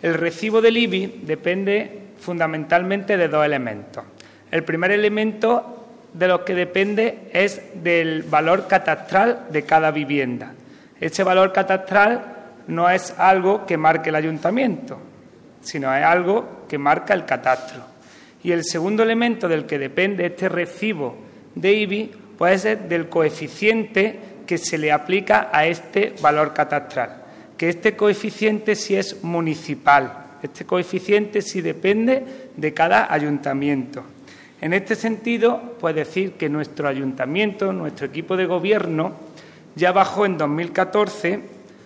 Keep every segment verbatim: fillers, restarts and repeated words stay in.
El recibo del I B I depende fundamentalmente de dos elementos. El primer elemento de los que depende es del valor catastral de cada vivienda. Ese valor catastral no es algo que marque el ayuntamiento, sino es algo que marca el catastro. Y el segundo elemento del que depende este recibo de I B I puede ser del coeficiente que se le aplica a este valor catastral, que este coeficiente sí es municipal. Este coeficiente sí depende de cada ayuntamiento. En este sentido, puede decir que nuestro ayuntamiento, nuestro equipo de gobierno, ya bajó en dos mil catorce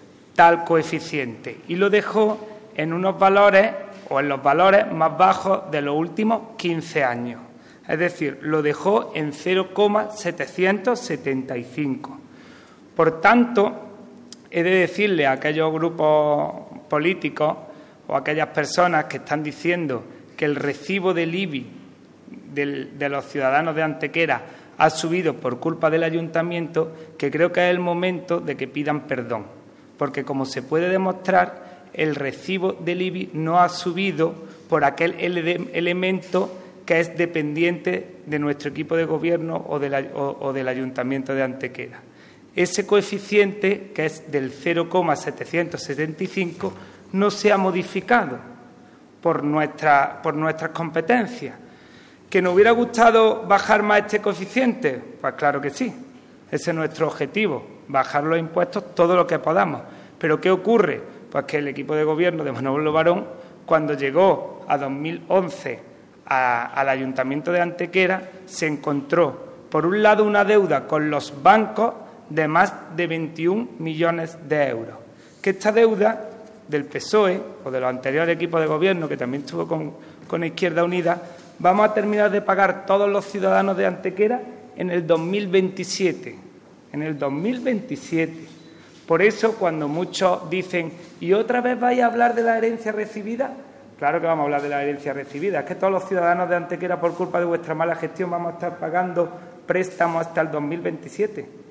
tal coeficiente y lo dejó en unos valores o en los valores más bajos de los últimos quince años. Es decir, lo dejó en cero coma setecientos setenta y cinco. Por tanto, he de decirle a aquellos grupos políticos o a aquellas personas que están diciendo que el recibo del I B I del, de los ciudadanos de Antequera ha subido por culpa del ayuntamiento, que creo que es el momento de que pidan perdón, porque como se puede demostrar, el recibo del I B I no ha subido por aquel ele elemento que es dependiente de nuestro equipo de gobierno o, de la, o, o del ayuntamiento de Antequera. Ese coeficiente, que es del cero coma setecientos setenta y cinco, no se ha modificado por, nuestra, por nuestras competencias. ¿Que nos hubiera gustado bajar más este coeficiente? Pues claro que sí. Ese es nuestro objetivo, bajar los impuestos todo lo que podamos. ¿Pero qué ocurre? Pues que el equipo de gobierno de Manolo Barón, cuando llegó a dos mil once a, al Ayuntamiento de Antequera, se encontró, por un lado, una deuda con los bancos de más de veintiún millones de euros. Que esta deuda del P S O E o de los anteriores equipos de gobierno, que también estuvo con, con Izquierda Unida, vamos a terminar de pagar todos los ciudadanos de Antequera en el dos mil veintisiete. En el dos mil veintisiete. Por eso, cuando muchos dicen, ¿y otra vez vais a hablar de la herencia recibida? Claro que vamos a hablar de la herencia recibida. Es que todos los ciudadanos de Antequera, por culpa de vuestra mala gestión, vamos a estar pagando préstamos hasta el dos mil veintisiete.